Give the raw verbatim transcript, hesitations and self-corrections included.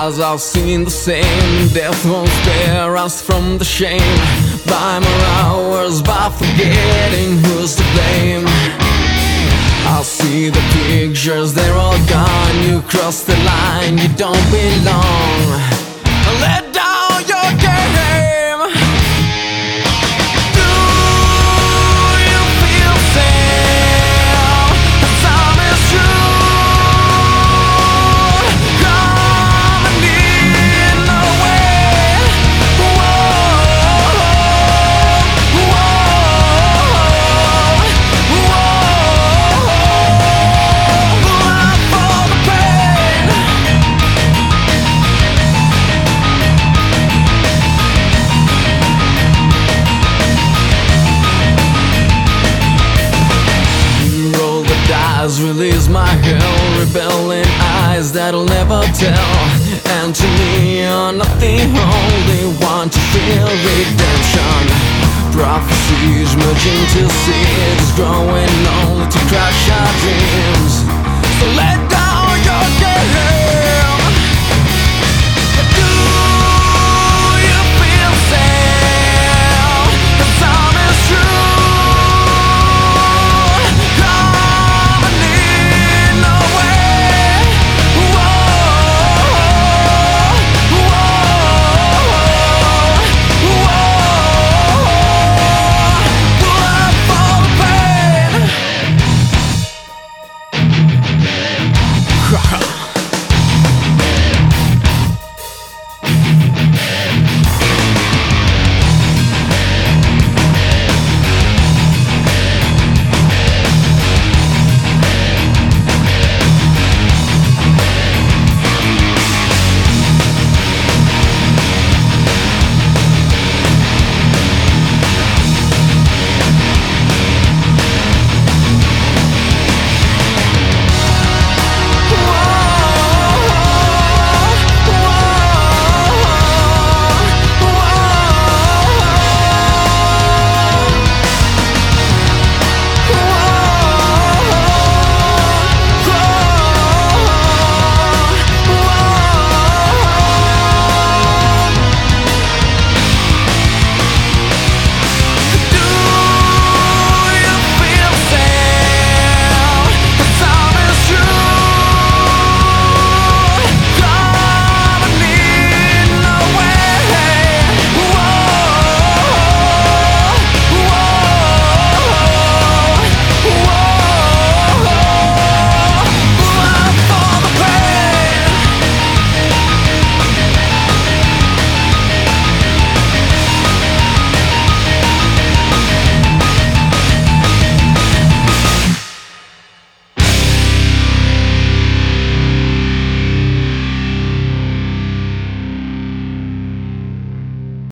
eyes I've seen the same. Death won't spare us from the shame. Buy more hours by forgetting who's to blame. I see the pictures, they're all gone. You crossed the line, you don't belong. Let down your game. Do you feel sad? The time is through. Coming in the way. Whoa, whoa, whoa. Life for the pain. Roll the dice, release my hell. Rebelling eyes that'll never tell. And to me you're nothing, only want to feel redemption. Prophecies merging to seeds, growing only to crush our dreams. So let go.